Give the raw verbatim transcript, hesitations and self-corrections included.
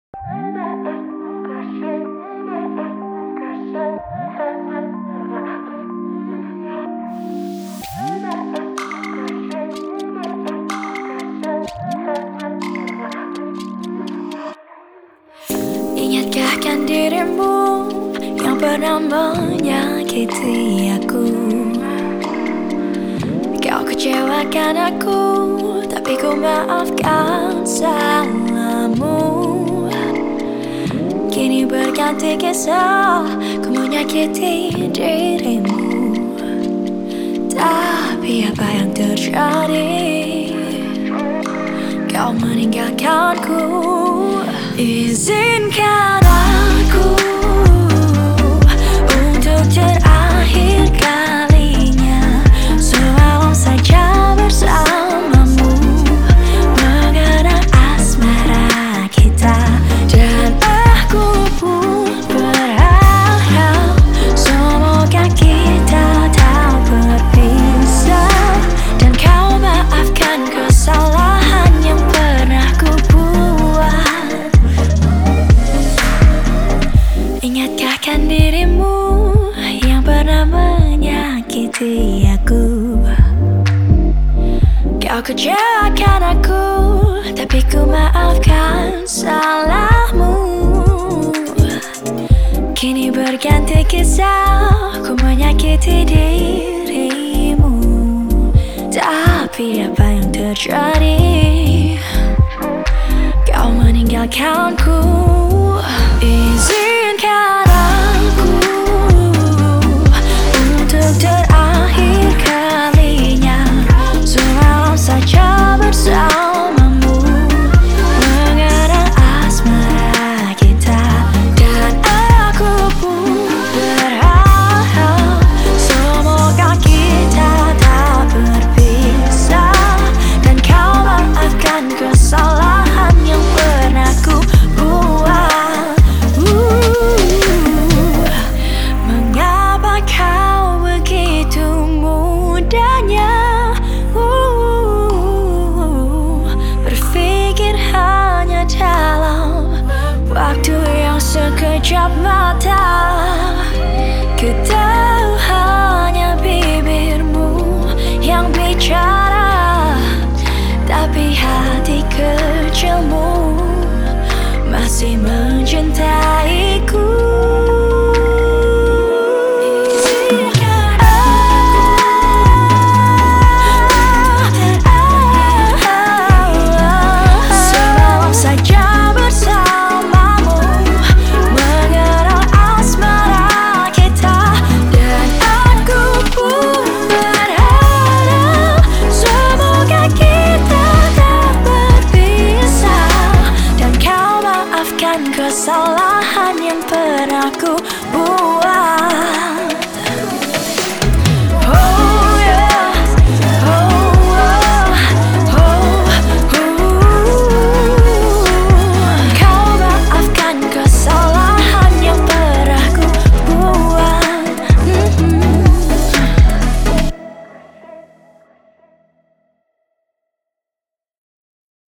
Ingatkah kan dirimu yang pernah menyakiti aku? Kau kecewakan aku, tapi ku maafkan salahmu. Kini berganti kisah, ku menyakiti dirimu. Tapi apa yang terjadi? Kau meninggalkanku. Izinkan aku untuk terakhir kalinya semalam saja bersamamu, mengenang asmara kita. Dan aku pun berharap semoga kita tak berpisah, dan kau maafkan kesalahan yang pernah ku buat. Ingatkah kan dirimu yang pernah menyakiti aku? Kau kecewakan aku, tapi ku maafkan salahmu. Kini berganti kisah, ku menyakiti dirimu. Tapi apa yang terjadi? Kau meninggalkanku. Izinkan aku untuk terakhir kalinya semalam saja bersamamu, mengenang asmara kita. Dan aku pun berharap semoga kita tak berpisah, dan kau maafkan kesalahan yang pernah ku buat. Mengapa kau begitu mudahnya uh, berpikir hanya dalam waktu yang sekejap mata? Ku tahu hanya bibirmu yang bicara, tapi hati kecilmu masih mencintai